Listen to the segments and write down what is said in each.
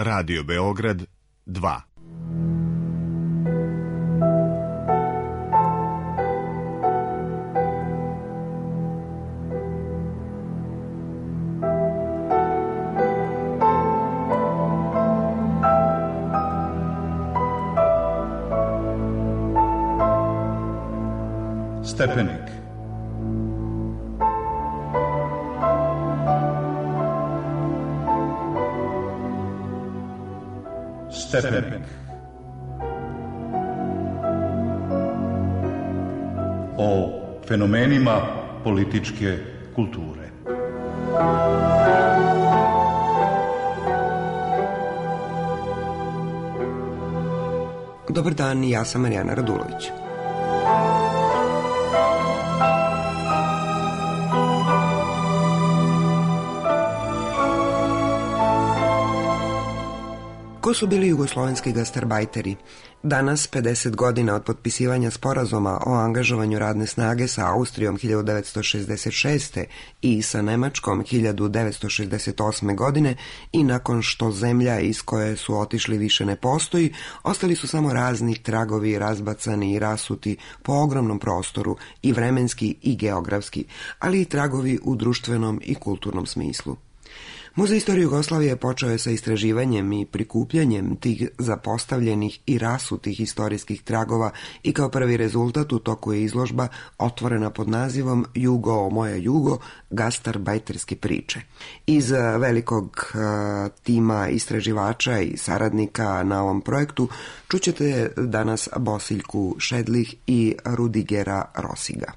Radio Beograd 2. Stepenik. Stepenik. O fenomenima političke kulture. Dobar dan, ja sam Marijana Radulović. Ko su bili jugoslovenski gastarbajteri? Danas, 50 godina od potpisivanja sporazuma o angažovanju radne snage sa Austrijom 1966. i sa Nemačkom 1968. godine i nakon što zemlja iz koje su otišli više ne postoji, ostali su samo razni tragovi razbacani i rasuti po ogromnom prostoru i vremenski i geografski, ali i tragovi u društvenom i kulturnom smislu. Muzej istorije Jugoslavije počeo je sa istraživanjem i prikupljanjem tih zapostavljenih i rasutih istorijskih tragova i kao prvi rezultat u toku je izložba otvorena pod nazivom Jugo, moja Jugo, gastarbajterske priče. Iz velikog tima istraživača i saradnika na ovom projektu čućete danas Bosiljku Šedlih i Rudigera Rosiga.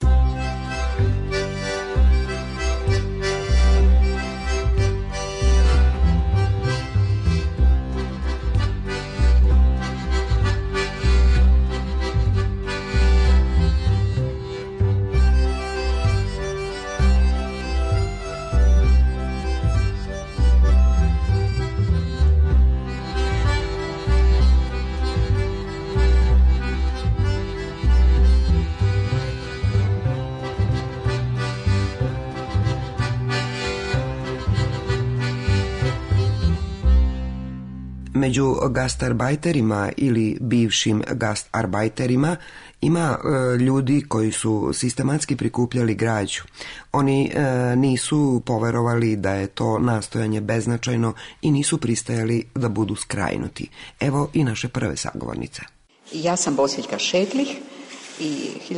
Među gastarbajterima ili bivšim gastarbajterima ima ljudi koji su sistematski prikupljali građu. Oni nisu poverovali da je to nastojanje beznačajno i nisu pristajali da budu skrajnuti. Evo i naše prve sagovornice. Ja sam Bosiljka Šedlih i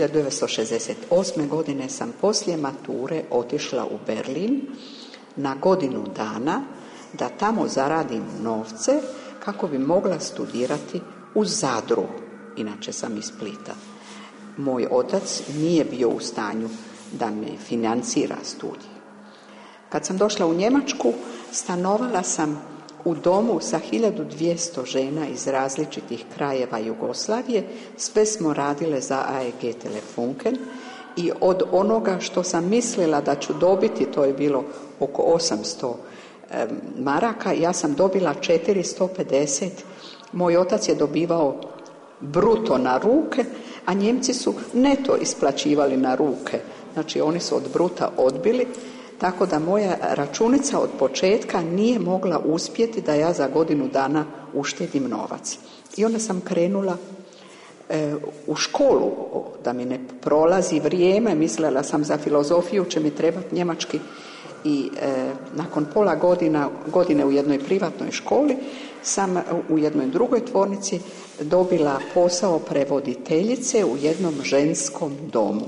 1968. godine sam poslije mature otišla u Berlin na godinu dana da tamo zaradim novce kako bi mogla studirati u Zadru. Inače sam iz Splita. Moj otac nije bio u stanju da me financira studij. Kad sam došla u Njemačku, stanovala sam u domu sa 1200 žena iz različitih krajeva Jugoslavije. Sve smo radile za AEG Telefunken i od onoga što sam mislila da ću dobiti, to je bilo oko 800 maraka, ja sam dobila 450. Moj otac je dobivao bruto na ruke, a Njemci su neto isplaćivali na ruke. Znači oni su od bruta odbili, tako da moja računica od početka nije mogla uspjeti da ja za godinu dana uštedim novac. I onda sam krenula u školu, da mi ne prolazi vrijeme, mislila sam za filozofiju će mi trebati njemački. I nakon pola godine u jednoj privatnoj školi sam u jednoj drugoj tvornici dobila posao prevoditeljice u jednom ženskom domu.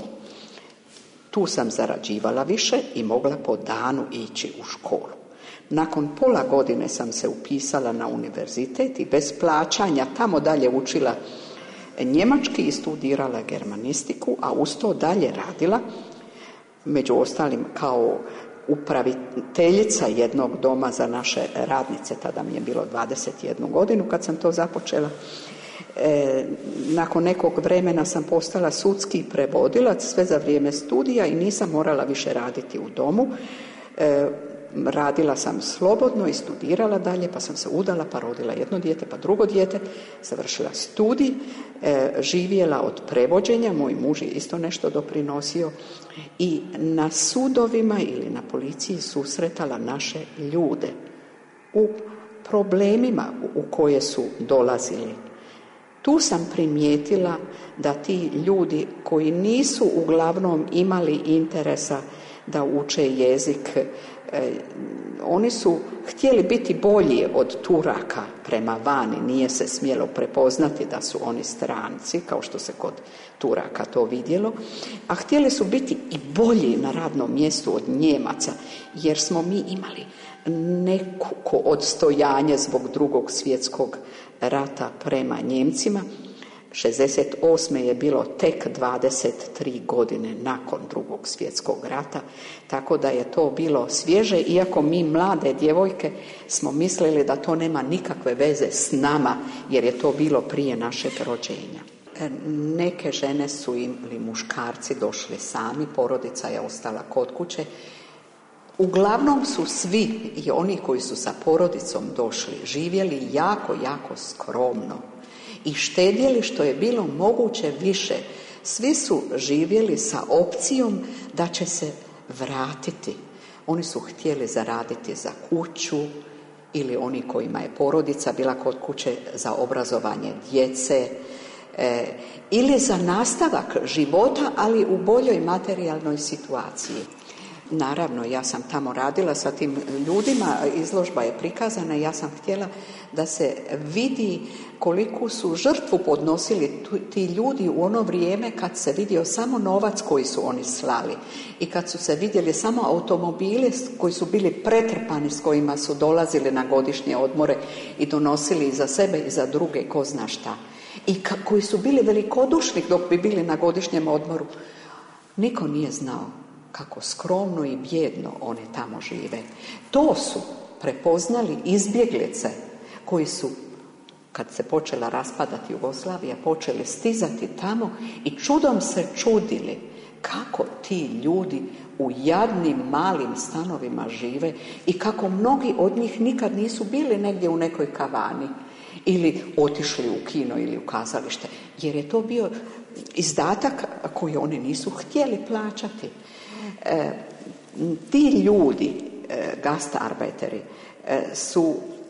Tu sam zarađivala više i mogla po danu ići u školu. Nakon pola godine sam se upisala na univerzitet i bez plaćanja tamo dalje učila njemački i studirala germanistiku, a uz to dalje radila, među ostalim kao upraviteljica jednog doma za naše radnice, tada mi je bilo 21 godinu kad sam to započela. Nakon nekog vremena sam postala sudski prevodilac, sve za vrijeme studija i nisam morala više raditi u domu. Radila sam slobodno i studirala dalje, pa sam se udala, pa rodila jedno dijete, pa drugo dijete, završila studij, živjela od prevođenja, moj muž je isto nešto doprinosio i na sudovima ili na policiji susretala naše ljude u problemima u koje su dolazili. Tu sam primijetila da ti ljudi koji nisu uglavnom imali interesa da uče jezik, oni su htjeli biti bolji od Turaka prema vani, nije se smjelo prepoznati da su oni stranci, kao što se kod Turaka to vidjelo, a htjeli su biti i bolji na radnom mjestu od Njemaca, jer smo mi imali neko odstojanje zbog Drugog svjetskog rata prema Njemcima. 68. je bilo tek 23 godine nakon Drugog svjetskog rata, tako da je to bilo svježe, iako mi mlade djevojke smo mislili da to nema nikakve veze s nama, jer je to bilo prije našeg rođenja. Neke žene su ili muškarci došli sami, porodica je ostala kod kuće. Uglavnom su svi, i oni koji su sa porodicom došli, živjeli jako, jako skromno i štedjeli što je bilo moguće više. Svi su živjeli sa opcijom da će se vratiti. Oni su htjeli zaraditi za kuću, ili oni kojima je porodica bila kod kuće za obrazovanje djece, ili za nastavak života, ali u boljoj materijalnoj situaciji. Naravno, ja sam tamo radila sa tim ljudima, izložba je prikazana i ja sam htjela da se vidi koliku su žrtvu podnosili ti ljudi u ono vrijeme kad se vidio samo novac koji su oni slali i kad su se vidjeli samo automobili koji su bili pretrpani, s kojima su dolazili na godišnje odmore i donosili i za sebe i za druge ko zna šta. I koji su bili velikodušni dok bi bili na godišnjem odmoru. Niko nije znao kako skromno i bijedno one tamo žive. To su prepoznali izbjeglice koji su, kad se počela raspadati Jugoslavija, počeli stizati tamo i čudom se čudili kako ti ljudi u jadnim malim stanovima žive i kako mnogi od njih nikad nisu bili negdje u nekoj kavani ili otišli u kino ili u kazalište, jer je to bio izdatak koji oni nisu htjeli plaćati. Ti ljudi, gastarbeiteri, su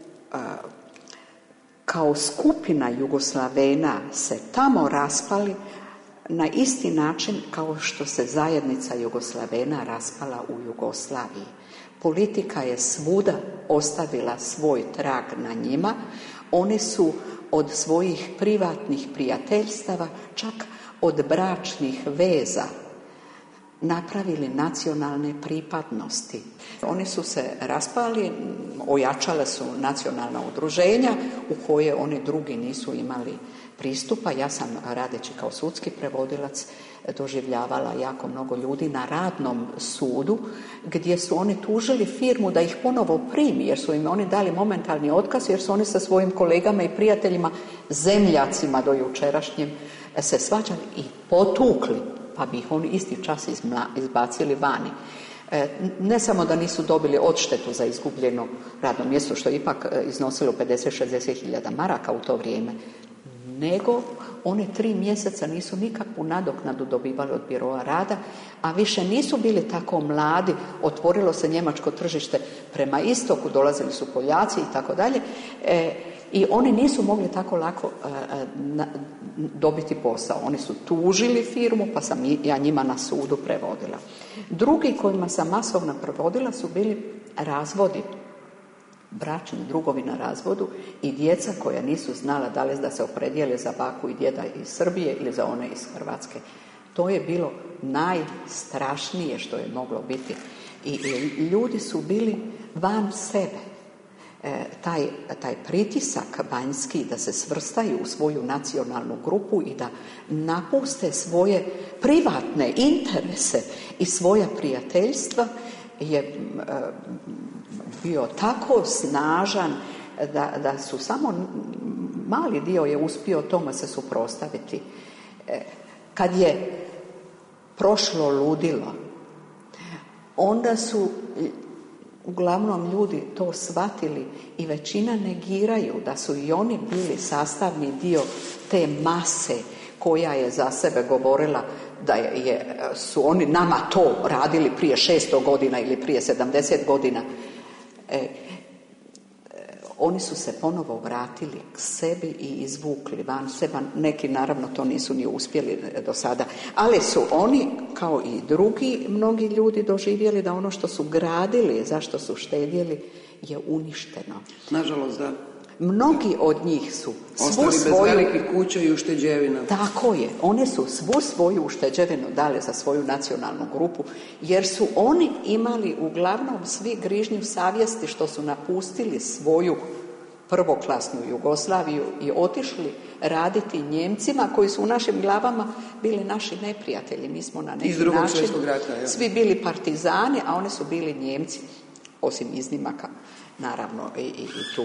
kao skupina Jugoslavena se tamo raspali na isti način kao što se zajednica Jugoslavena raspala u Jugoslaviji. Politika je svuda ostavila svoj trag na njima. Oni su od svojih privatnih prijateljstava, čak od bračnih veza, napravili nacionalne pripadnosti. Oni su se raspali, ojačale su nacionalna udruženja u koje oni drugi nisu imali pristupa. Ja sam, radeći kao sudski prevodilac, doživljavala jako mnogo ljudi na radnom sudu gdje su oni tužili firmu da ih ponovo primi, jer su im oni dali momentalni otkaz, jer su oni sa svojim kolegama i prijateljima, zemljacima do jučerašnjem, se svađali i potukli, pa bi ih oni isti čas izbacili vani. Ne samo da nisu dobili odštetu za izgubljeno radno mjesto, što je ipak iznosilo 50-60 hiljada maraka u to vrijeme, nego one 3 mjeseca nisu nikakvu nadoknadu dobivali od biroa rada, a više nisu bili tako mladi, otvorilo se njemačko tržište prema istoku, dolazili su Poljaci i tako dalje, i oni nisu mogli tako lako dobiti posao. Oni su tužili firmu, pa sam ja njima na sudu prevodila. Drugi kojima sam masovno prevodila su bili razvodi, bračni drugovi na razvodu i djeca koja nisu znala da li da se opredijele za baku i djeda iz Srbije ili za one iz Hrvatske. To je bilo najstrašnije što je moglo biti. I ljudi su bili van sebe. Taj pritisak vanjski da se svrstaju u svoju nacionalnu grupu i da napuste svoje privatne interese i svoja prijateljstva je bio tako snažan da su samo mali dio je uspio tome se suprotstaviti. Kad je prošlo ludilo, onda su uglavnom ljudi to shvatili i većina negiraju da su i oni bili sastavni dio te mase koja je za sebe govorila da su oni nama to radili prije 600 godina ili prije 70 godina. oni su se ponovo vratili k sebi i izvukli van sebe. Neki naravno to nisu ni uspjeli do sada, ali su oni, kao i drugi mnogi ljudi, doživjeli da ono što su gradili, zašto su štedjeli, je uništeno. Nažalost, da. Mnogi od njih su ostali bez velikih kuća i ušteđevina. Tako je. One su svu svoju ušteđevinu dale za svoju nacionalnu grupu, jer su oni imali uglavnom svi grižnju savjesti što su napustili svoju prvoklasnu Jugoslaviju i otišli raditi Njemcima koji su u našim glavama bili naši neprijatelji. Mi smo na neki iz Drugog način svjetskog rata, ja. Svi bili partizani, a oni su bili Njemci, osim iznimaka, naravno i tu.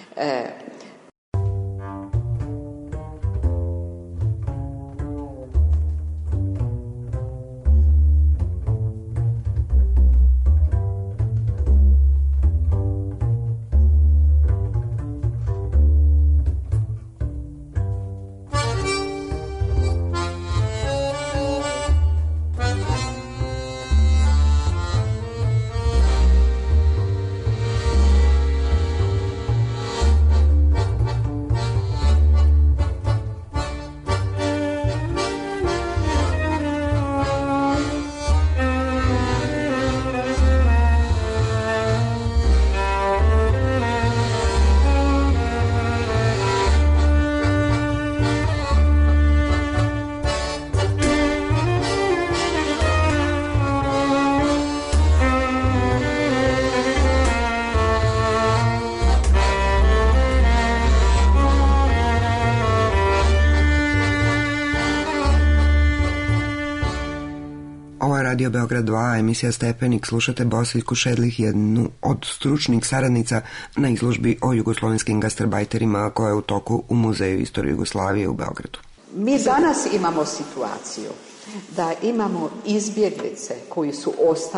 Radio Beograd 2, emisija Stepenik, slušate Bosiljku Šedlih, jednu od stručnih saradnica na izložbi o jugoslovenskim gastarbajterima koja je u toku u Muzeju istorije Jugoslavije u Beogradu. Mi danas imamo situaciju da imamo izbjeglice koji su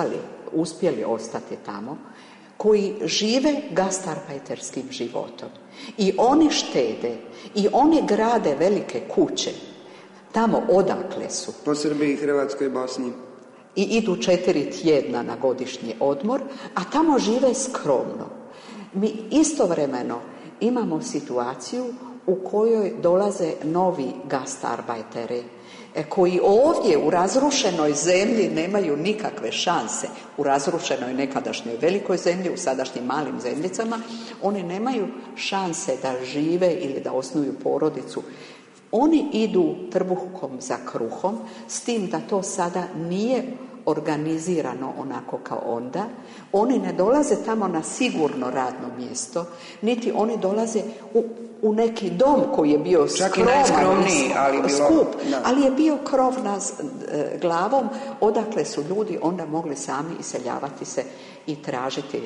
uspjeli ostati tamo, koji žive gastarbajterskim životom. I oni štede, i oni grade velike kuće tamo odakle su. Po Srbiji, Hrvatskoj i Bosni. I idu 4 tjedna na godišnji odmor, a tamo žive skromno. Mi istovremeno imamo situaciju u kojoj dolaze novi gastarbajteri, koji ovdje u razrušenoj zemlji nemaju nikakve šanse. U razrušenoj nekadašnjoj velikoj zemlji, u sadašnjim malim zemljicama, oni nemaju šanse da žive ili da osnuju porodicu. Oni idu trbuhom za kruhom, s tim da to sada nije organizirano onako kao onda. Oni ne dolaze tamo na sigurno radno mjesto, niti oni dolaze u neki dom koji je bio skromniji, skup, ali je bio krov nad glavom, odakle su ljudi onda mogli sami iseljavati se i tražiti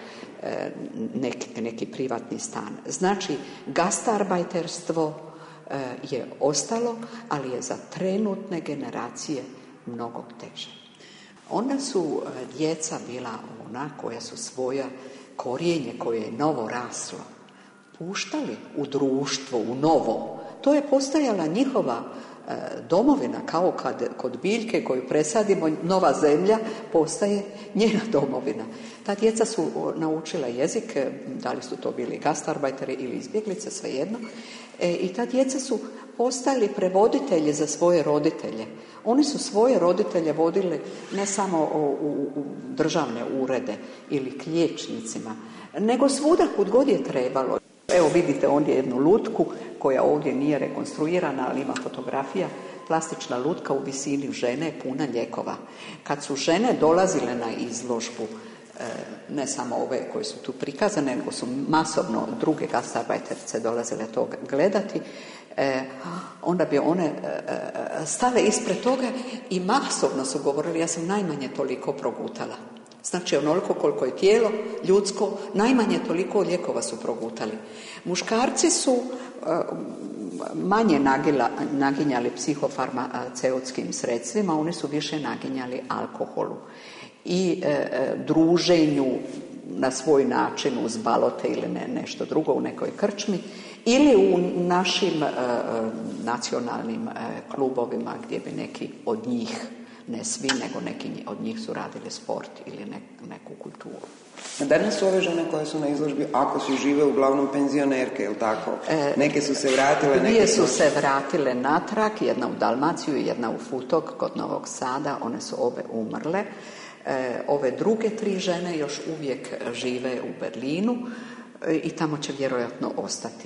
neki privatni stan. Znači, gastarbajterstvo je ostalo, ali je za trenutne generacije mnogo teže. Onda su djeca bila ona koja su svoja korijenje koje je novo raslo puštali u društvo, u novo. To je postajala njihova domovina, kao kad kod biljke koju presadimo, nova zemlja postaje njena domovina. Ta djeca su naučila jezik, da li su to bili gastarbajteri ili izbjeglice, svejedno, i ta djeca su postali prevoditelji za svoje roditelje. Oni su svoje roditelje vodili ne samo u državne urede ili k liječnicima, nego svuda kud god je trebalo. Evo vidite ovdje jednu lutku koja ovdje nije rekonstruirana, ali ima fotografija. Plastična lutka u visini žene puna lijekova. Kad su žene dolazile na izložbu, ne samo ove koje su tu prikazane, nego su masovno druge gastarbajterice dolazile to gledati, onda bi one stale ispred toga i masovno su govorili: ja sam najmanje toliko progutala. Znači, onoliko koliko je tijelo ljudsko, najmanje toliko lijekova su progutali. Muškarci su manje naginjali psihofarmaceutskim sredstvima, oni su više naginjali alkoholu i druženju na svoj način uz balote ili nešto drugo u nekoj krčmi ili u našim nacionalnim klubovima gdje bi neki od njih ne svi, nego neki od njih su radili sport ili neku kulturu. Danas su ove žene koje su na izložbi, ako su žive, uglavnom penzionerke, je li tako? Neke su se vratile, Dvije su se vratile natrag, jedna u Dalmaciju i jedna u Futog kod Novog Sada, one su obe umrle. Ove druge 3 žene još uvijek žive u Berlinu i tamo će vjerojatno ostati.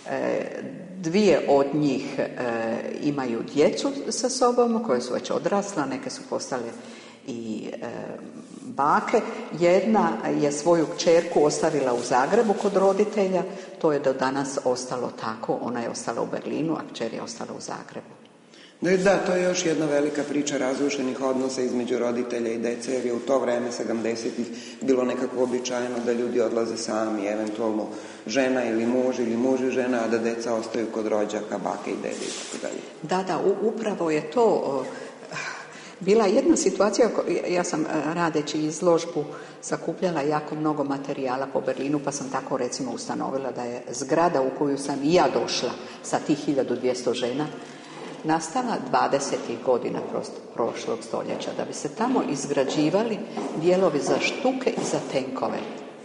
2 od njih imaju djecu sa sobom koje su već odrasla, neke su postale i bake. Jedna je svoju kćerku ostavila u Zagrebu kod roditelja, to je do danas ostalo tako, ona je ostala u Berlinu, a kćer je ostala u Zagrebu. Da, to je još jedna velika priča razrušenih odnosa između roditelja i dece, jer je u to vreme 70-ih bilo nekako običajno da ljudi odlaze sami, eventualno žena ili muž i žena, a da deca ostaju kod rođaka, bake i dede i tako dalje. Da, upravo je to bila jedna situacija. Ja sam radeći izložbu sakupljala jako mnogo materijala po Berlinu, pa sam tako recimo ustanovila da je zgrada u koju sam i ja došla sa tih 1200 žena nastala 20. godina prošlog stoljeća, da bi se tamo izgrađivali dijelovi za štuke i za tenkove.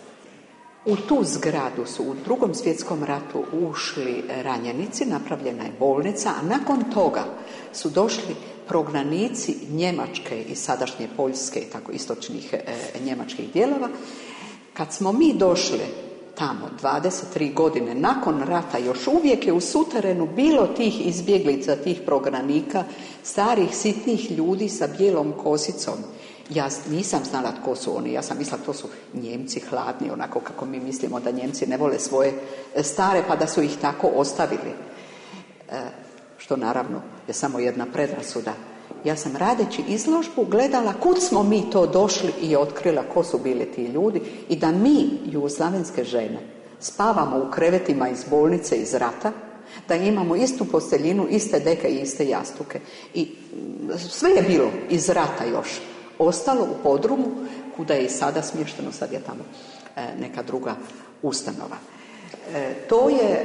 U tu zgradu su u Drugom svjetskom ratu ušli ranjenici, napravljena je bolnica, a nakon toga su došli prognanici Njemačke i sadašnje Poljske i tako istočnih njemačkih dijelova. Kad smo mi došli tamo 23 godine nakon rata, još uvijek je u suterenu bilo tih izbjeglica, tih prognanika, starih sitnih ljudi sa bijelom kosicom. Ja nisam znala tko su oni, ja sam mislila to su Njemci hladni, onako kako mi mislimo da Njemci ne vole svoje stare, pa da su ih tako ostavili. Što naravno je samo jedna predrasuda. Ja sam radeći izložbu gledala kud smo mi to došli i otkrila ko su bili ti ljudi i da mi, jugoslavenske žene, spavamo u krevetima iz bolnice, iz rata, da imamo istu posteljinu, iste deke i iste jastuke. I sve je bilo iz rata još ostalo u podrumu, kuda je i sada smješteno, sad je tamo neka druga ustanova. To je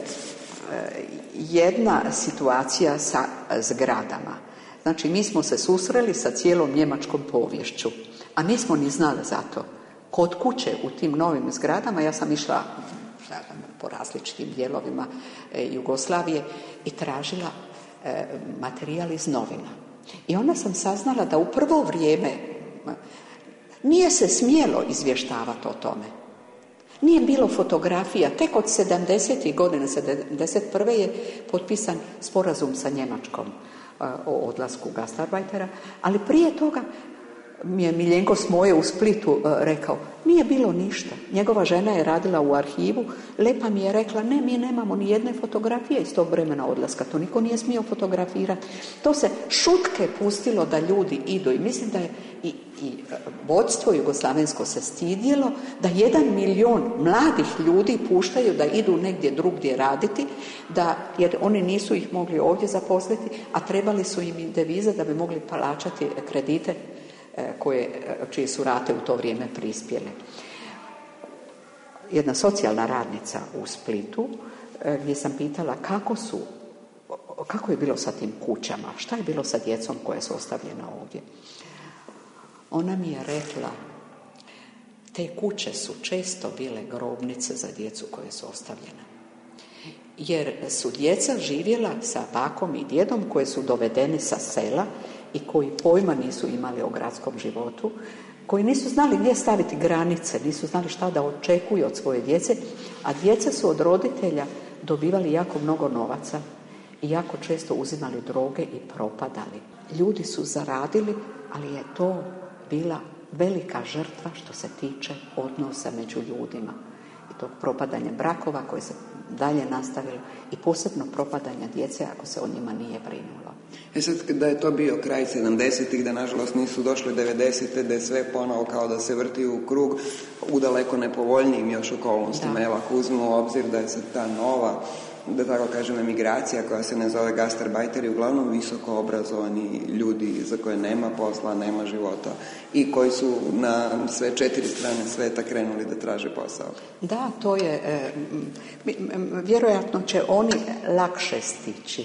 jedna situacija sa zgradama. Znači, mi smo se susreli sa cijelom njemačkom poviješću, a nismo ni znali za to. Kod kuće u tim novim zgradama, ja sam išla po različitim dijelovima Jugoslavije i tražila materijal iz novina. I onda sam saznala da u prvo vrijeme nije se smjelo izvještavati o tome. Nije bilo fotografija. Tek od 70. godine, 71. je potpisan sporazum sa Njemačkom o odlasku gastarbajtera, ali prije toga mi je Miljenko Smoje u Splitu rekao, nije bilo ništa. Njegova žena je radila u arhivu, Lepa mi je rekla, ne, mi nemamo ni jedne fotografije iz tog vremena odlaska, to niko nije smio fotografirati. To se šutke pustilo da ljudi idu i mislim da je i vodstvo jugoslavensko se stidjelo da 1 milion mladih ljudi puštaju da idu negdje drugdje raditi, jer oni nisu ih mogli ovdje zaposliti, a trebali su im i devize da bi mogli plaćati kredite čije su rate u to vrijeme prispjele. Jedna socijalna radnica u Splitu, gdje sam pitala kako je bilo sa tim kućama, šta je bilo sa djecom koja su ostavljena ovdje. Ona mi je rekla, te kuće su često bile grobnice za djecu koje su ostavljena. Jer su djeca živjela sa bakom i djedom koje su dovedeni sa sela i koji pojma nisu imali o gradskom životu, koji nisu znali gdje staviti granice, nisu znali šta da očekuju od svoje djece, a djeca su od roditelja dobivali jako mnogo novaca i jako često uzimali droge i propadali. Ljudi su zaradili, ali je to bila velika žrtva što se tiče odnosa među ljudima i tog propadanja brakova koje se dalje nastavilo i posebno propadanja djece ako se o njima nije brinulo. Sad da je to bio kraj 70-ih, da nažalost nisu došle 90-te, da je sve ponovo kao da se vrti u krug u daleko nepovoljnijim još okolnostima. Evo, ako uzmemo u obzir da je sad ta nova, da tako kažem, emigracija koja se ne zove gastarbajteri, uglavnom visoko obrazovani ljudi za koje nema posla, nema života i koji su na sve 4 strane sveta krenuli da traže posao. Da, to je, vjerojatno će oni lakše stići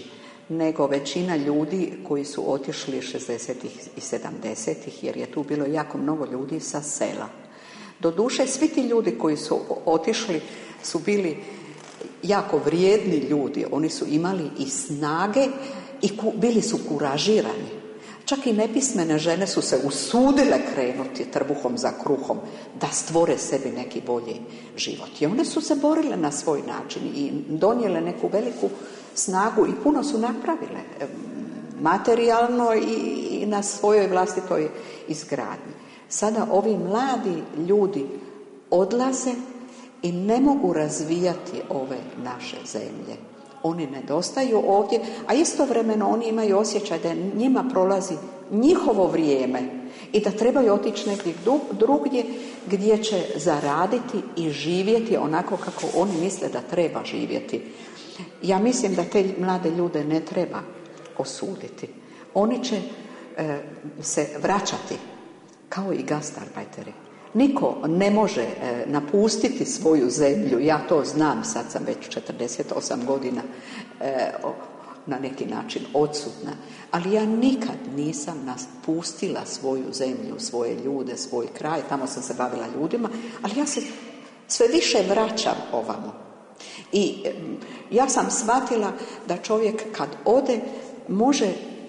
nego većina ljudi koji su otišli 60-ih i 70-ih, jer je tu bilo jako mnogo ljudi sa sela. Doduše, svi ti ljudi koji su otišli su bili jako vrijedni ljudi. Oni su imali i snage i bili su kuražirani. Čak i nepismene žene su se usudile krenuti trbuhom za kruhom da stvore sebi neki bolji život. I one su se borile na svoj način i donijele neku veliku snagu i puno su napravile materijalno i na svojoj vlastitoj izgradnji. Sada ovi mladi ljudi odlaze i ne mogu razvijati ove naše zemlje. Oni nedostaju ovdje, a istovremeno oni imaju osjećaj da njima prolazi njihovo vrijeme i da trebaju otići negdje drugdje gdje će zaraditi i živjeti onako kako oni misle da treba živjeti. Ja mislim da te mlade ljude ne treba osuditi. Oni će se vraćati kao i gastarbajteri. Niko ne može napustiti svoju zemlju, ja to znam, sad sam već 48 godina na neki način odsutna, ali ja nikad nisam napustila svoju zemlju, svoje ljude, svoj kraj, tamo sam se bavila ljudima, ali ja se sve više vraćam ovamo. I ja sam shvatila da čovjek kad ode može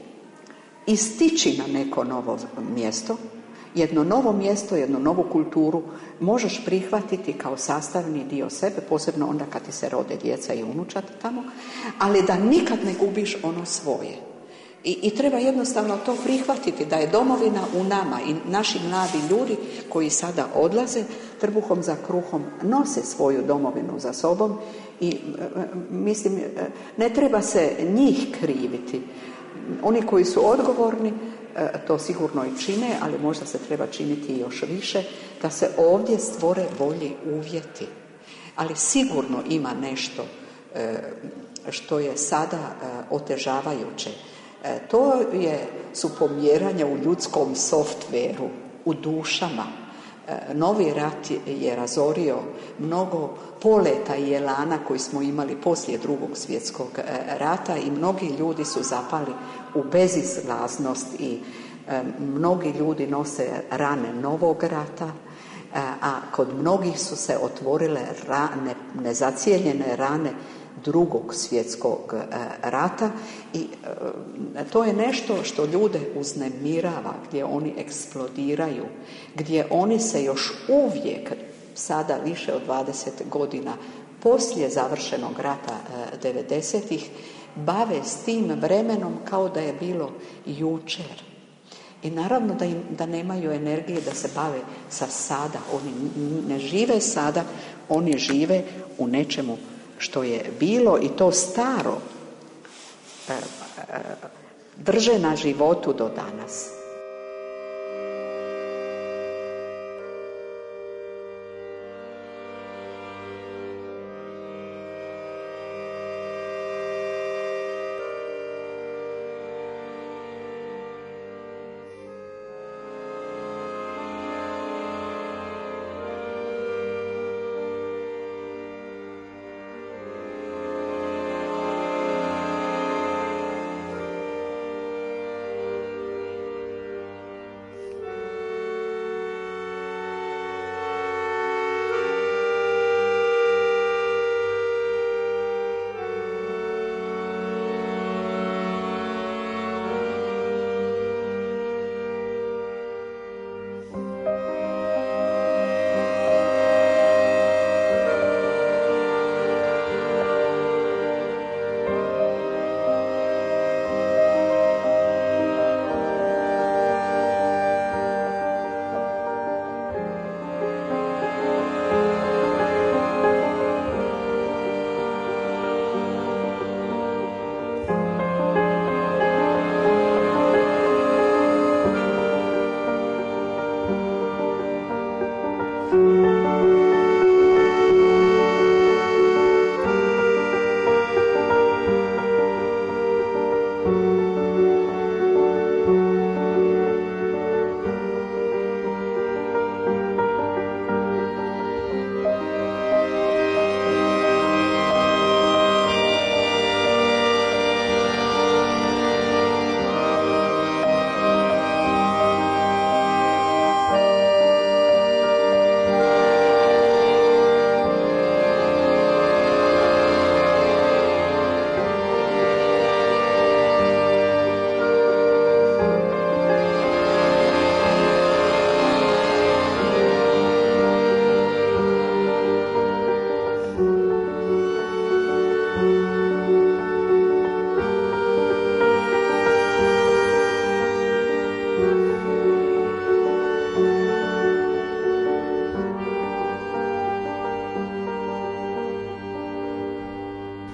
istići na neko novo mjesto, jedno novo mjesto, jednu novu kulturu možeš prihvatiti kao sastavni dio sebe, posebno onda kad ti se rode djeca i unučad tamo, ali da nikad ne gubiš ono svoje. I treba jednostavno to prihvatiti, da je domovina u nama i naši mladi ljudi koji sada odlaze trbuhom za kruhom nose svoju domovinu za sobom i mislim, ne treba se njih kriviti. Oni koji su odgovorni to sigurno i čine, ali možda se treba činiti još više, da se ovdje stvore bolji uvjeti. Ali sigurno ima nešto što je sada otežavajuće. To su pomjeranja u ljudskom softveru, u dušama. Novi rat je razorio mnogo poleta i elana koji smo imali poslije Drugog svjetskog rata i mnogi ljudi su zapali u bezizlaznost i mnogi ljudi nose rane novog rata, a kod mnogih su se otvorile nezacijeljene rane Drugog svjetskog rata i to je nešto što ljude uznemirava, gdje oni eksplodiraju, gdje oni se još uvijek sada više od 20 godina poslije završenog rata 90-ih bave s tim vremenom kao da je bilo jučer. I naravno da nemaju energije da se bave sa sada. Oni ne žive sada, oni žive u nečemu što je bilo i to staro drže na životu do danas.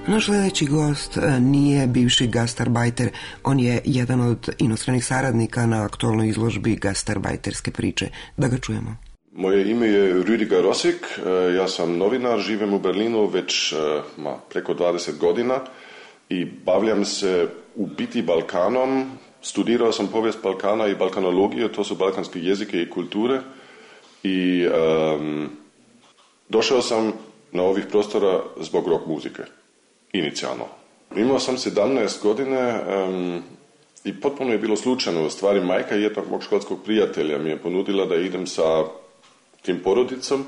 Naš sljedeći gost nije bivši gastarbajter, on je jedan od inostranih saradnika na aktualnoj izložbi gastarbajterske priče. Da ga čujemo. Moje ime je Rüdiger Rosik, ja sam novinar, živim u Berlinu već preko 20 godina i bavljam se u biti Balkanom. Studirao sam povijest Balkana i balkanologiju, to su balkanske jezike i kulture i došao sam na ovih prostora zbog rock muzike, inicijalno. Imao sam 17 godine i potpuno je bilo slučajno. U stvari, majka jednog mog školskog prijatelja mi je ponudila da idem sa tim porodicom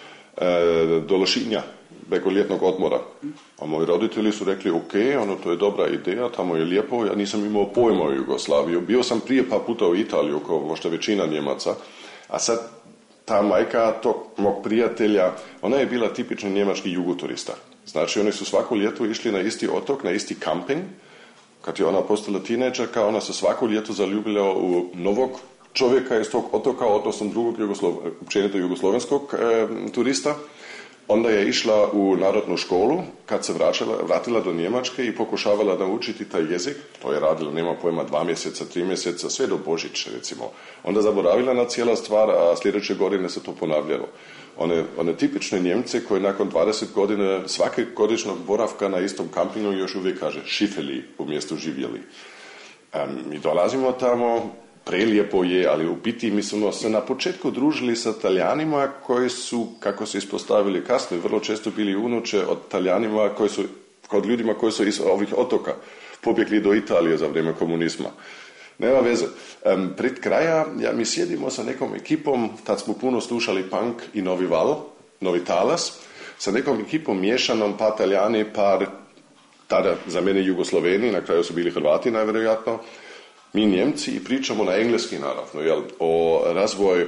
do Lošinja, preko ljetnog odmora. A moji roditelji su rekli, ok, to je dobra ideja, tamo je lijepo, ja nisam imao pojma o Jugoslaviju. Bio sam prije pa puta u Italiju, kao možda većina Njemaca, a sad ta majka tog mog prijatelja, ona je bila tipični njemački jugoturista. Znači, oni su svako ljeto išli na isti otok, na isti kamping. Kad je ona postala tinejdžerka, ona se svako ljeto zaljubila u novog čovjeka iz tog otoka, odnosno drugog općenito jugoslovenskog turista. Onda je išla u narodnu školu, kad se vratila do Njemačke i pokušavala naučiti taj jezik. To je radila, nema pojma, 2 mjeseca, 3 mjeseca, sve do Božića, recimo. Onda zaboravila na cijela stvar, a sljedeće godine se to ponavljalo. One tipične Njemce koji nakon 20 godina svake godišnjeg boravka na istom kampingu još uvijek kaže šifeli umjesto živjeli. Mi dolazimo tamo, prelijepo je, ali u biti mi smo se na početku družili sa Talijanima koji su, kako se ispostavili kasnije, vrlo često bili unuče od Talijanima od ljudima koji su iz ovih otoka pobjegli do Italije za vrijeme komunizma. Nema veze. Pred kraja mi sjedimo sa nekom ekipom, tad smo puno slušali punk i novi val, novi talas, sa nekom ekipom miješanom, pa Talijani, tada za mene Jugosloveni, na kraju su bili Hrvati najvjerojatno, mi Njemci i pričamo na engleski naravno, o razvoju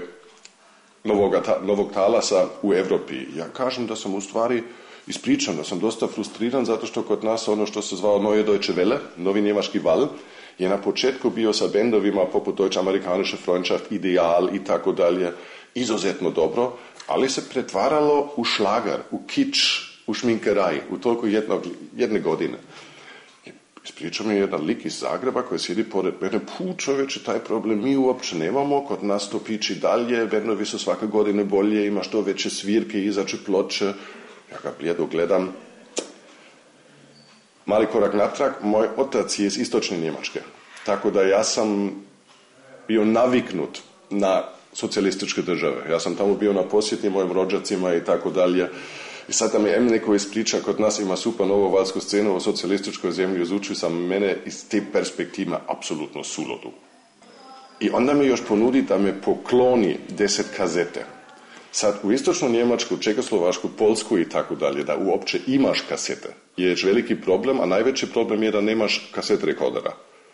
novog talasa u Europi. Ja kažem da sam u stvari ispričan, da sam dosta frustriran zato što kod nas ono što se zvao Neue Deutsche Welle, novi njemački val, je na početku bio sa bendovima poput Deutsch-Amerikanische Freundschaft, Ideal i tako dalje, izuzetno dobro, ali se pretvaralo u šlagar, u kič, u šminkeraj, u toliko jedne godine. Ispričao mi je jedan lik iz Zagreba koji sjedi pored mene, čovječe, taj problem mi uopće nemamo, kod nas to piči dalje, bendovi su svake godine bolje, ima što veće svirke, izađe ploče. Ja ga blijedo gledam. Mali korak natrag, moj otac je iz istočne Njemačke, tako da ja sam bio naviknut na socijalističke države. Ja sam tamo bio na posjeti mojim rođacima i tako dalje. I sad da mi neko ispriča, kod nas ima super novu valsku scenu u socijalističkoj zemlji, izučuju sam mene iz te perspektive apsolutno suludu. I onda mi još ponudi da me pokloni 10 kazete. Sad u istočnu Njemačku, Čekoslovačku, Poljsku i tako dalje, da uopće imaš kasete, je već veliki problem, a najveći problem je da nemaš kaset rekordera.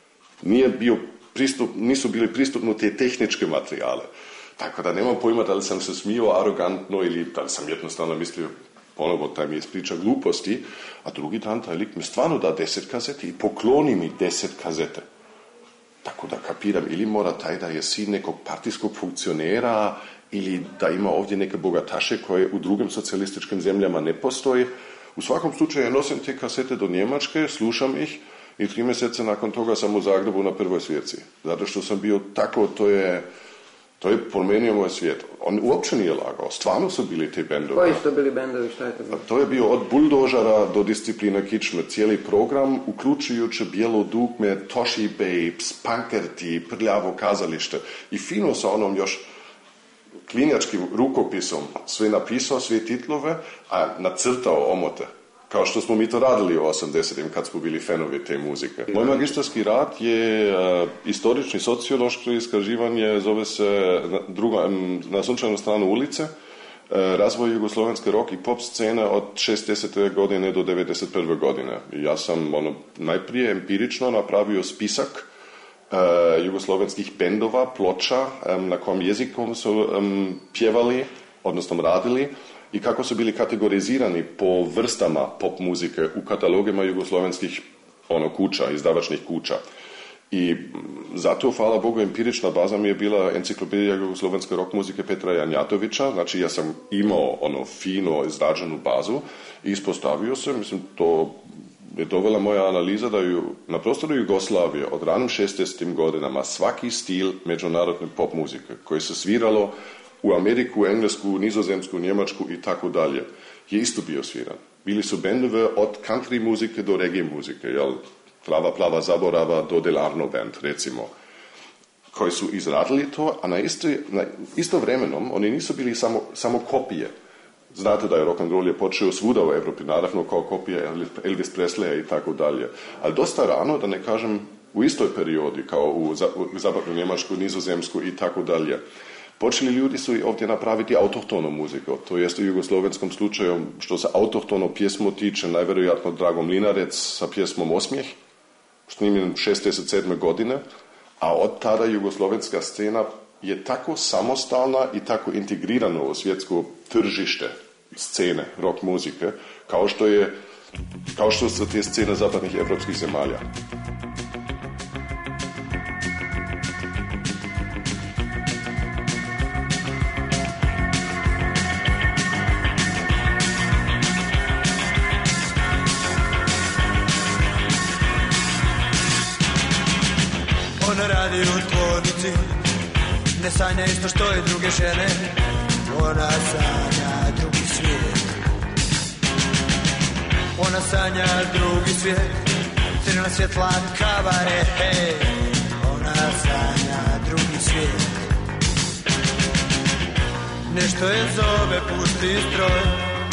Nisu bili pristupni te tehničke materijale. Tako da nemam pojma da li sam se smio arogantno ili da li sam jednostavno mislio ponovo taj mi ispriča gluposti, a drugi dan taj lik mi stvarno da 10 kazete i pokloni mi 10 kazete. Tako da kapiram, ili mora taj da je sin nekog partijskog funkcionera, ili da ima ovdje neke bogataše koje u drugim socijalističkim zemljama ne postoji. U svakom slučaju nosim te kasete do Njemačke, slušam ih i 3 mjeseca nakon toga sam u Zagrebu na prvoj svirci. Zato što sam bio tako, to je promijenio moj svijet. On uopće nije lagao. Stvarno su bili te bendovi. Koji su to bili bendovi? Šta je to bilo? To je bio od Buldožera do Disciplina kičme. Cijeli program, uključujući Bijelo dugme, Toshi Babes, Pankerti, Prljavo kazalište. I fino sa onom još klinjačkim rukopisom sve napisao, sve titlove, a nacrtao omote. Kao što smo mi to radili u 80-im kad smo bili fanovi te muzike. Moj magistarski rad je istorični sociološko istraživanje, zove se na sunčanu stranu ulice, razvoj jugoslovenske rock i pop scene od 60. godine do 91. godine. Ja sam najprije empirično napravio spisak jugoslovenskih bendova, ploča, na kom jezikom su pjevali, odnosno radili, i kako su bili kategorizirani po vrstama pop muzike u katalogima jugoslovenskih kuća, izdavačnih kuća. I zato, hvala Bogu, empirična baza mi je bila enciklopedija jugoslovenske rock muzike Petra Janjatovića. Znači, ja sam imao fino izrađenu bazu i ispostavio se, mislim, to je dovela moja analiza da na prostoru Jugoslavije od ranim 60. godinama svaki stil međunarodne pop muzike koji se sviralo u Ameriku, Englesku, Nizozemsku, Njemačku i tako dalje, je isto bio sviran. Bili su bendove od country muzike do reggae muzike, jel? Trava, plava, zaborava do Delarno band, recimo, koji su izradili to, a na istovremenom oni nisu bili samo kopije. Znate da je rock'n'roll je počeo svuda u Evropi, naravno kao kopije Elvis Presleya i tako dalje. Ali dosta rano, da ne kažem u istoj periodi, kao u zapadnu Njemačku, Nizozemsku i tako dalje, počeli ljudi su ovdje napraviti autohtonu muziku. To jest u jugoslovenskom slučaju, što se autohtono pjesmo tiče, najvjerojatno Drago Mlinarec sa pjesmom Osmijeh, snimljen 67. godine, a od tada jugoslovenska scena je tako samostalna i tako integrirana u svjetsko tržište scene rock muzike, kao što su te scene zapadnih evropskih zemalja. Ona radi u tvornici, ne sanja isto što i druge žene. Ona sanja drugi svijet. Ona sanja drugi svijet, crna svjetla kavare, hej. Ona sanja drugi svijet. Nešto je zove, pusti stroj.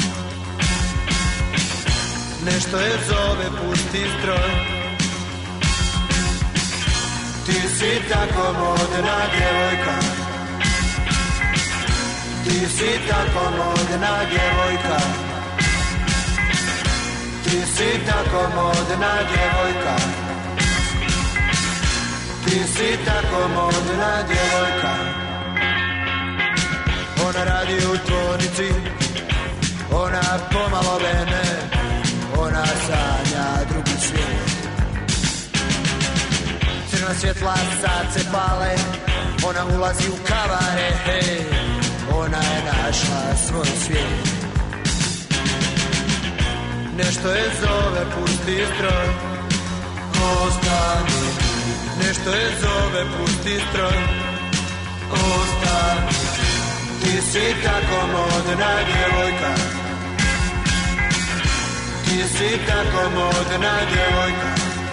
Nešto je zove, pusti stroj. Ti si tako modna djevojka. Ti si tako modna djevojka. Ti si tako modna djevojka. Ti si tako modna djevojka. Ona radi u tvornici, ona pomalo vene, ona sanja drugi svijet. Crna svjetla sad se pale, ona ulazi u kavare, hej, ona je našla svoj svijet. Nešto je zove, pusti stroj, ostani. Nešto je zove, pusti stroj, ostani. Ti si tako modna djevojka. Ti si tako modna djevojka.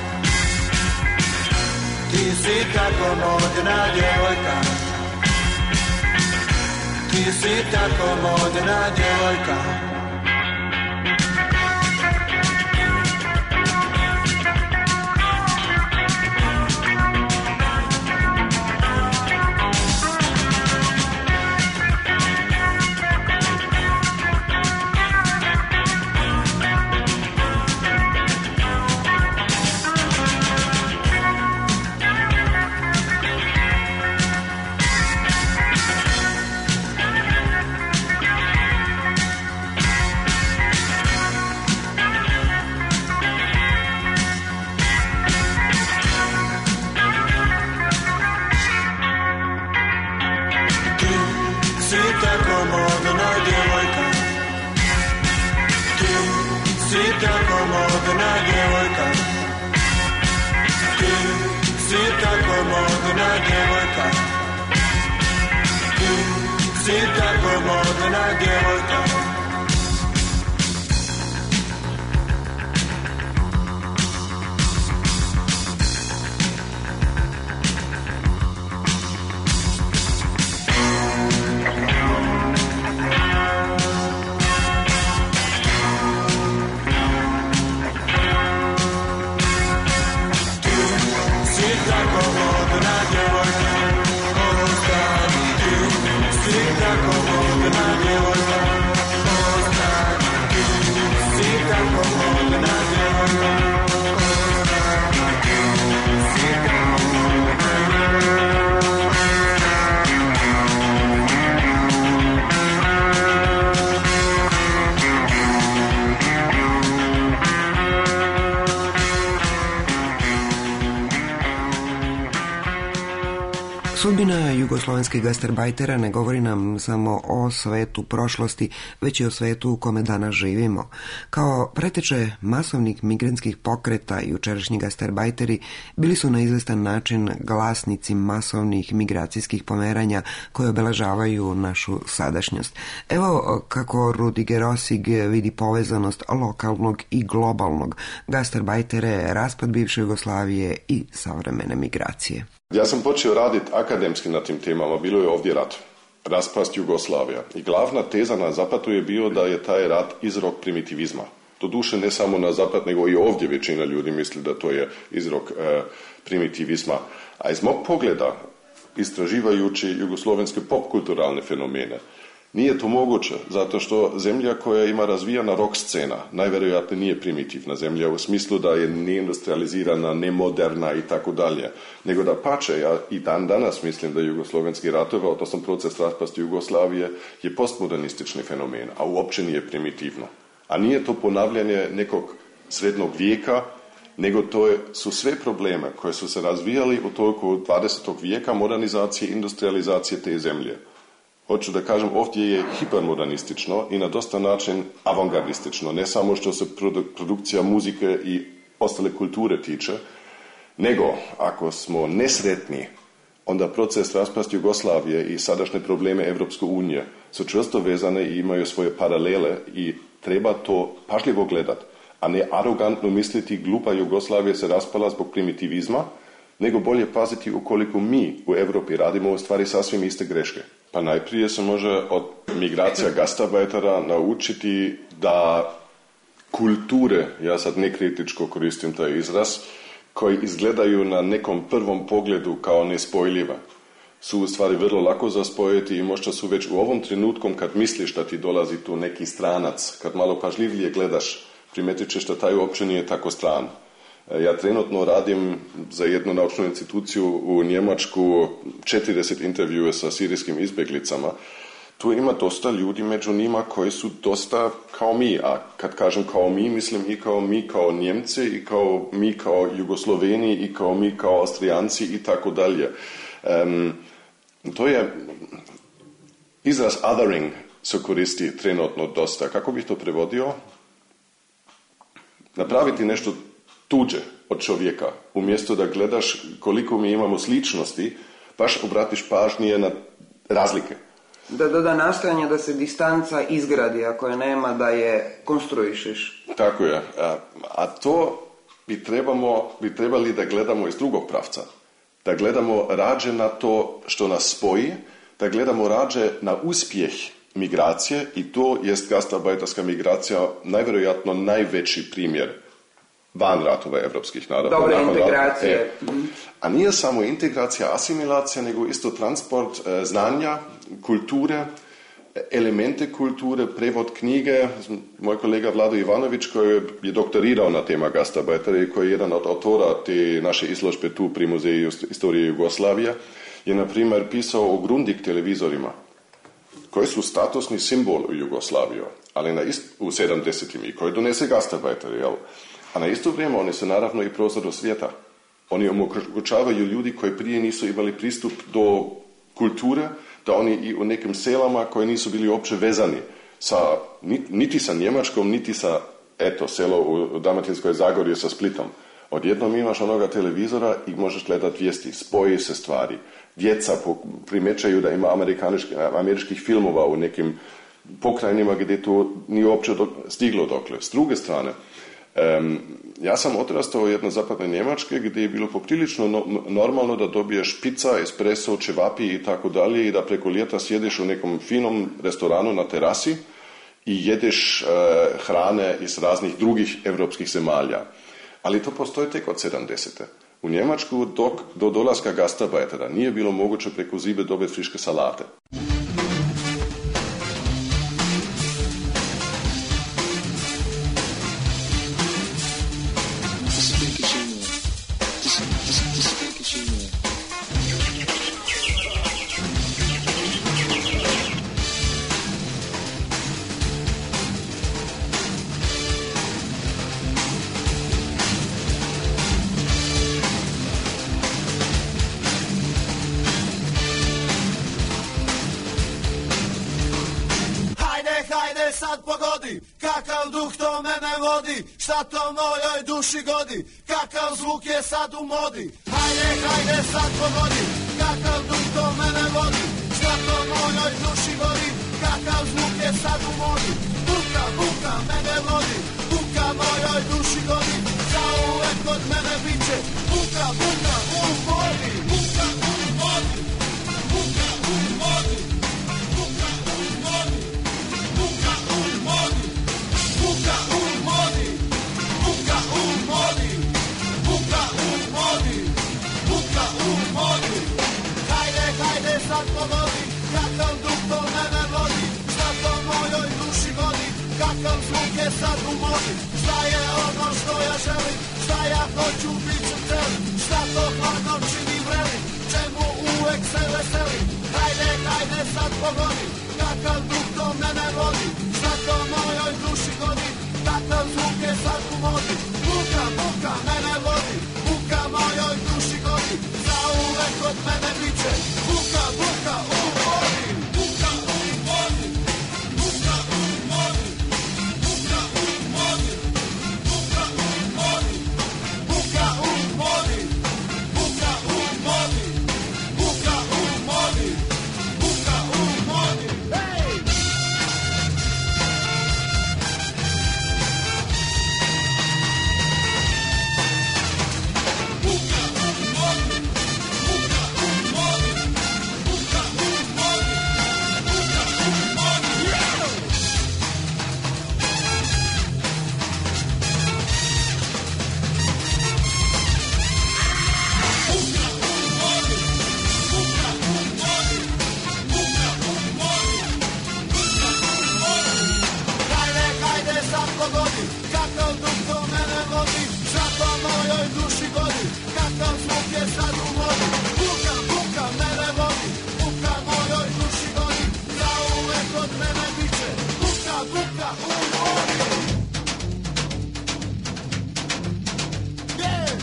Ti si tako modna djevojka. Ti si tako modna djevojka. Tako modna djevojka. Sudbina jugoslovenskih gastarbajtera ne govori nam samo o svetu prošlosti, već i o svetu u kome danas živimo. Kao preteče masovnih migrantskih pokreta, jučerašnji gastarbajteri bili su na izvestan način glasnici masovnih migracijskih pomeranja koje obeležavaju našu sadašnjost. Evo kako Rudiger Osig vidi povezanost lokalnog i globalnog gastarbajtere, raspad bivše Jugoslavije i savremene migracije. Ja sam počeo raditi akademski na tim temama, bilo je ovdje rat, raspast Jugoslavija. I glavna teza na zapadu je bio da je taj rat izrok primitivizma. Doduše ne samo na zapad, nego i ovdje većina ljudi misli da to je izrok primitivizma. A iz mog pogleda, istraživajući jugoslovenske popkulturalne fenomene, nije to moguće, zato što zemlja koja ima razvijena rock scena najvjerojatnije nije primitivna zemlja u smislu da je neindustrializirana, nemoderna i tako dalje. Nego da pače, ja i danas mislim da jugoslovenski ratova, odnosno proces raspasti Jugoslavije, je postmodernistični fenomen, a uopće nije primitivno. A nije to ponavljanje nekog srednjeg vijeka, nego su sve probleme koje su se razvijali u toku 20. vijeka modernizacije, industrializacije te zemlje. Hoću da kažem, ovdje je hipermodernistično i na dosta način avangardistično, ne samo što se produkcija muzike i ostale kulture tiče, nego ako smo nesretni, onda proces raspasti Jugoslavije i sadašnje probleme Evropske unije su čvrsto vezane i imaju svoje paralele i treba to pažljivo gledati, a ne arogantno misliti glupa Jugoslavija se raspala zbog primitivizma, nego bolje paziti ukoliko mi u Europi radimo u stvari sasvim iste greške. Pa najprije se može od migracija gastarbajtera naučiti da kulture, ja sad nekritičko koristim taj izraz, koji izgledaju na nekom prvom pogledu kao nespojljiva, su u stvari vrlo lako za spojiti i možda su već u ovom trenutkom kad misliš da ti dolazi tu neki stranac, kad malo pažljivije gledaš, primetit ćeš da taj uopće nije tako stran. Ja trenutno radim za jednu naučnu instituciju u Njemačku 40 intervjue sa sirijskim izbjeglicama. Tu ima dosta ljudi među njima koji su dosta kao mi, a kad kažem kao mi, mislim i kao mi kao Njemci, i kao mi kao Jugosloveni, i kao mi kao Austrijanci i tako dalje. To je izraz othering se koristi trenutno dosta. Kako bih to prevodio? Napraviti nešto tuđe od čovjeka, umjesto da gledaš koliko mi imamo sličnosti, baš obratiš pažnje na razlike. Da nastojanje da se distanca izgradi, ako je nema, da je konstruišeš. Tako je. A to bi trebali da gledamo iz drugog pravca. Da gledamo rađe na to što nas spoji, da gledamo rađe na uspjeh migracije i to jest gastarbajterska migracija najvjerojatno najveći primjer van ratova evropskih naroda. Dobre integracije. A nije samo integracija, asimilacija, nego isto transport znanja, kulture, elemente kulture, prevod knjige. Moj kolega Vlado Ivanović, koji je doktorirao na tema gastarbajtera i koji je jedan od autora te naše izložbe tu pri Muzeju istorije Jugoslavije, je na primjer pisao o Grundig televizorima, koji su statusni simbol u Jugoslaviju, ali u 70-im i koji donese gastarbajter, jel? A na isto vrijeme oni su naravno i prozor do svijeta. Oni omogućavaju ljudi koji prije nisu imali pristup do kulture, da oni i u nekim selama koji nisu bili uopće vezani niti sa Njemačkom, niti sa selo u Dalmatinskoj Zagorju sa Splitom. Odjednom imaš onoga televizora i možeš gledati vijesti, spoji se stvari. Djeca primećaju da ima američkih filmova u nekim pokrajinima gdje to nije uopće stiglo dokle. S druge strane, ja sam odrastao u jednoj zapadnoj Njemačke gdje je bilo poprilično normalno da dobiješ pizza, espresso, čevapi i tako dalje i da preko ljeta sjediš u nekom finom restoranu na terasi i jedeš hrane iz raznih drugih evropskih zemalja. Ali to postoji tek od 70. U Njemačku do dolaska gastarbajtera nije bilo moguće preko zibe dobiti friške salate. duh to mene vodi, šta to mojoj duši godi, kakav zvuk je sad u modi. Hajde sad pogodi, kakav duh to mene vodi, šta to mojoj duši godi, kakav zvuk je sad u modi. Buka mene vodi, buka mojoj duši godi, zauvek kod mene biće, buka u modi, buka u modi, buka u modi, buka u modi, buka u modi, buka u modi, buka u modi, buka u modi, buka u modi. Hajde sad pogodi, kakav duh to mene vodi, šta to mojoj duši godi, kakav zvuk je sad u modi. Šta je ono što ja želim, šta ja hoću, bit ću celim, šta to hladno čini vrelim, čemu uvek se veselim. Hajde sad pogodi, kakav duh to mene vodi, šta to mojoj duši godi, kakav zvuk je sad u modi. Buka mene vodi, buka mojoj duši godi, zauvek kod mene biće, buka u modi, buka u modi, buka u modi, buka u modi, buka u modi, buka u modi, buka u modi, buka u modi, buka u modi. Hej! Kakav duh to mene vodi, šta to mojoj duši godi, kakav zvuk je sad u modi. Buka mene vodi, buka mojoj duši godi, zauvek od mene biće, buka u modi. Yeah!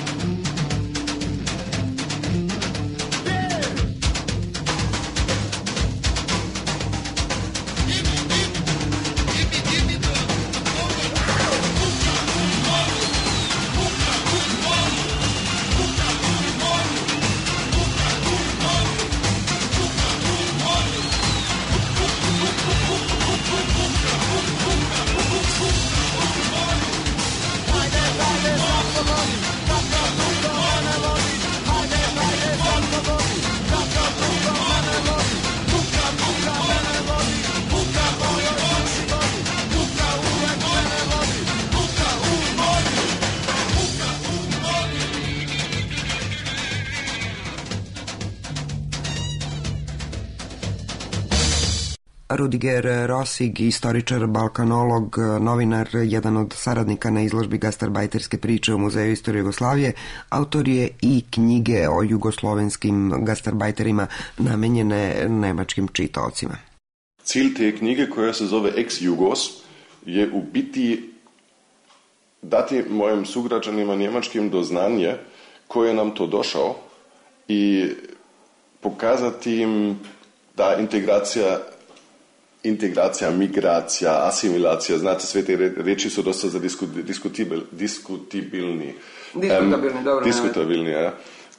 Rudiger Rosig, istoričar, balkanolog, novinar, jedan od saradnika na izložbi gastarbajterske priče u Muzeju istorije Jugoslavije, autor je i knjige o jugoslovenskim gastarbajterima namenjene nemačkim čitaocima. Cilj te knjige, koja se zove Ex-Jugos, je u biti dati mojim sugrađanima njemačkim do znanje ko je nam to došao i pokazati im da integracija, migracija, asimilacija, znate, sve te reči su dosta za diskutabilni. Diskutabilni, ja.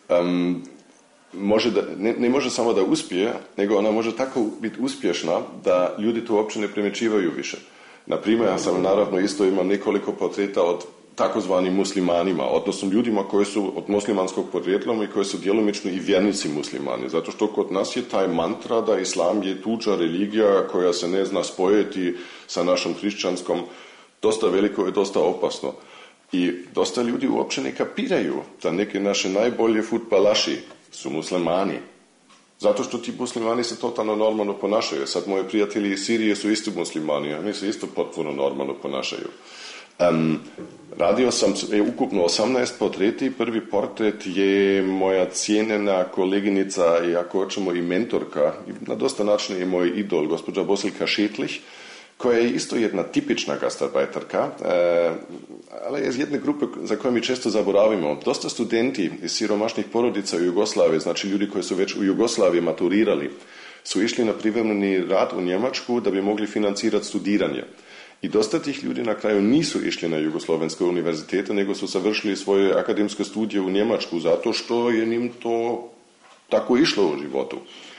Ne može samo da uspije, nego ona može tako biti uspješna da ljudi to uopće ne primjećivaju više. Naprimjer, ja sam naravno isto imam nekoliko portreta od takozvanim muslimanima, odnosno ljudima koji su od muslimanskog podrijetlom i koji su djelomično i vjernici muslimani. Zato što kod nas je taj mantra da islam je tuđa religija koja se ne zna spojiti sa našom hrišćanskom dosta veliko i dosta opasno. I dosta ljudi uopće ne kapiraju da neke naše najbolje fudbalaši su muslimani. Zato što ti muslimani se totalno normalno ponašaju. Sad moji prijatelji iz Sirije su isto muslimani, a oni se isto potpuno normalno ponašaju. Radio sam ukupno 18 portreti. Prvi portret je moja cijenjena koleginica i ako hoćemo i mentorka, i na dosta načina je moj idol, gospođa Boselka Šetlich, koja je isto jedna tipična gastarbajterka, ali je iz jedne grupe za koje mi često zaboravimo. Dosta studenti iz siromašnih porodica u Jugoslaviji, znači ljudi koji su već u Jugoslaviji maturirali, su išli na privremeni rad u Njemačku da bi mogli financirati studiranje. I dosta tih ljudi na kraju nisu išli na jugoslovenske univerzitete, nego su završili svoje akademske studije u Njemačku, zato što je njim to tako išlo u životu.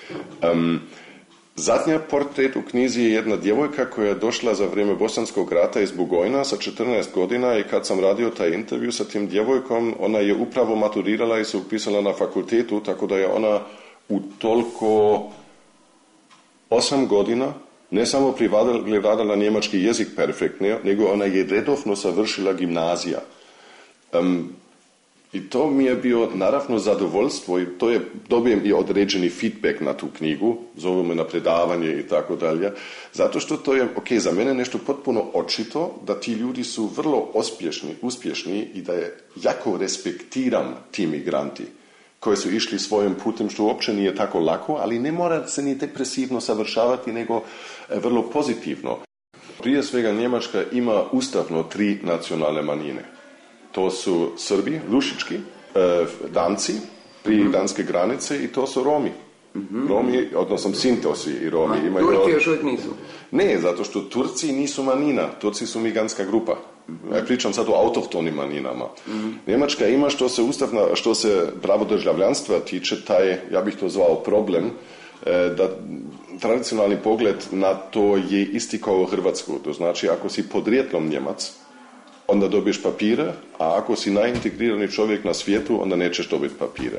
Zadnja portret u knjizi je jedna djevojka koja je došla za vrijeme Bosanskog rata iz Bugojna sa 14 godina i kad sam radio taj intervju sa tim djevojkom, ona je upravo maturirala i se upisala na fakultetu, tako da je ona u toliko 8 godina ne samo privladala njemački jezik perfektno, nego ona je redovno završila gimnazija. I to mi je bio naravno zadovoljstvo i to je, dobijem i određeni feedback na tu knjigu, zovu me na predavanje i tako dalje, zato što to je, za mene nešto potpuno očito da ti ljudi su vrlo uspješni i da je jako respektiram ti migranti koji su išli svojim putem, što uopće nije tako lako, ali ne mora se ni depresivno savršavati, nego vrlo pozitivno. Prije svega Njemačka ima ustavno 3 nacionalne manjine. To su Srbi, Rušički, Danci, pri danske granice i to su Romi. Romi, odnosno Sintosi i Romi. Turci još uvijek nisu? Ne, zato što Turci nisu manjina, Turci su migrantska grupa. Ja pričam sad o autohtonim manjinama. Njemačka ima što se pravo državljanstva tiče, taj, ja bih to zvao problem, da tradicionalni pogled na to je isti kao u Hrvatsku. To znači, ako si podrijetlom Njemac, onda dobiješ papire, a ako si najintegrirani čovjek na svijetu, onda nećeš dobiti papire.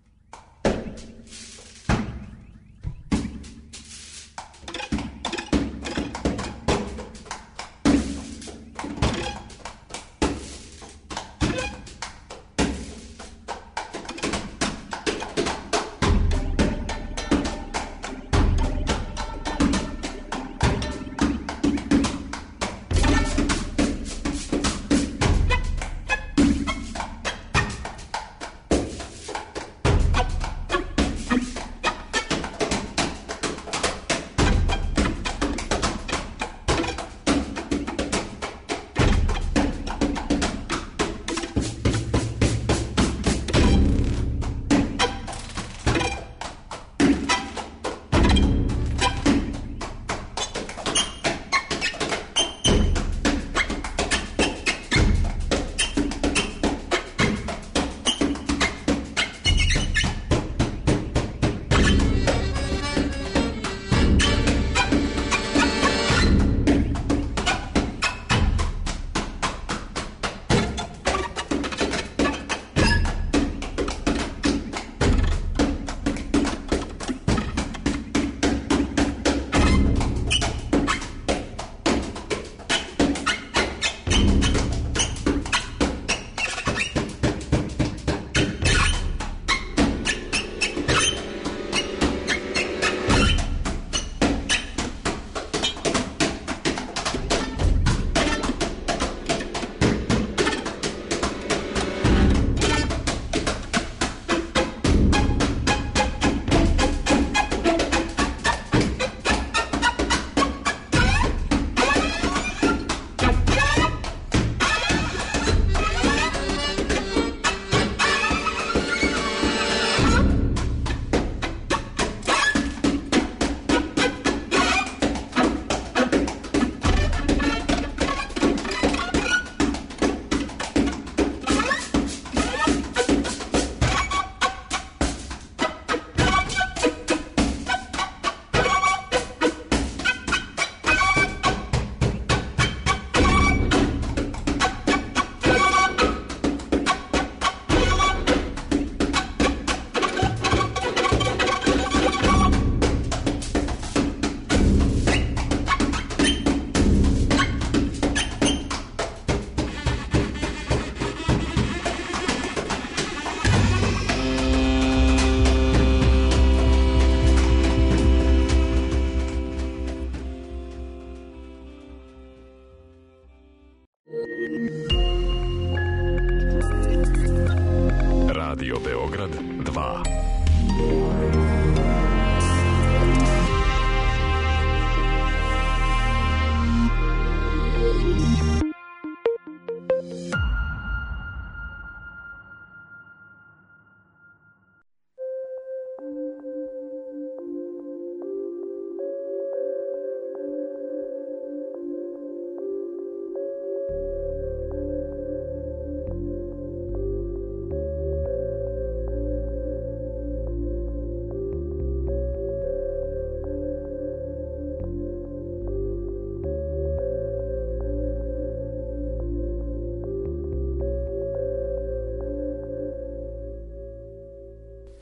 Radio Beograd 2.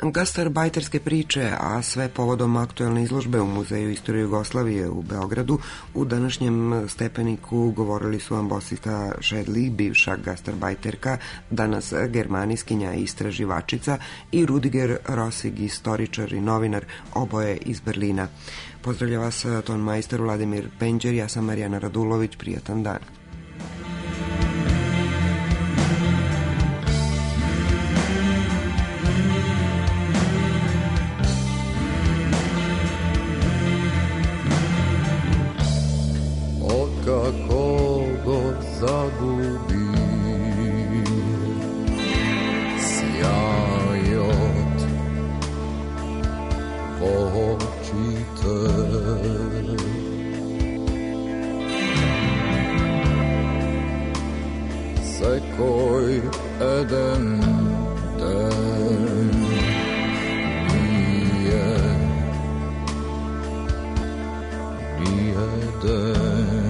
Gastarbajterske priče, a sve povodom aktualne izložbe u Muzeju istorije Jugoslavije u Beogradu, u današnjem Stepeniku govorili su Ambosita Šedli, bivša gastarbajterka, danas germaniskinja i istraživačica, i Rudiger Rosig, istoričar i novinar, oboje iz Berlina. Pozdravlja vas ton majster Vladimir Penđer, ja sam Marijana Radulović, prijatan dan. Kako god zagubim sjaj od očite, sekoj eden den nije den.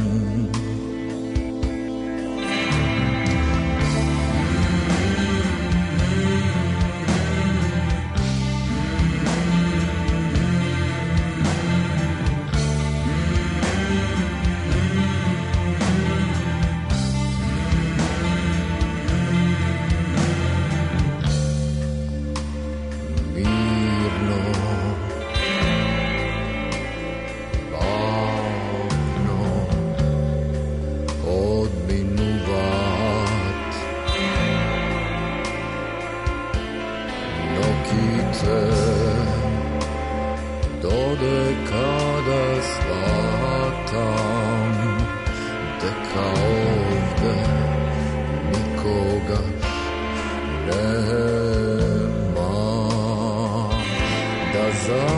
Za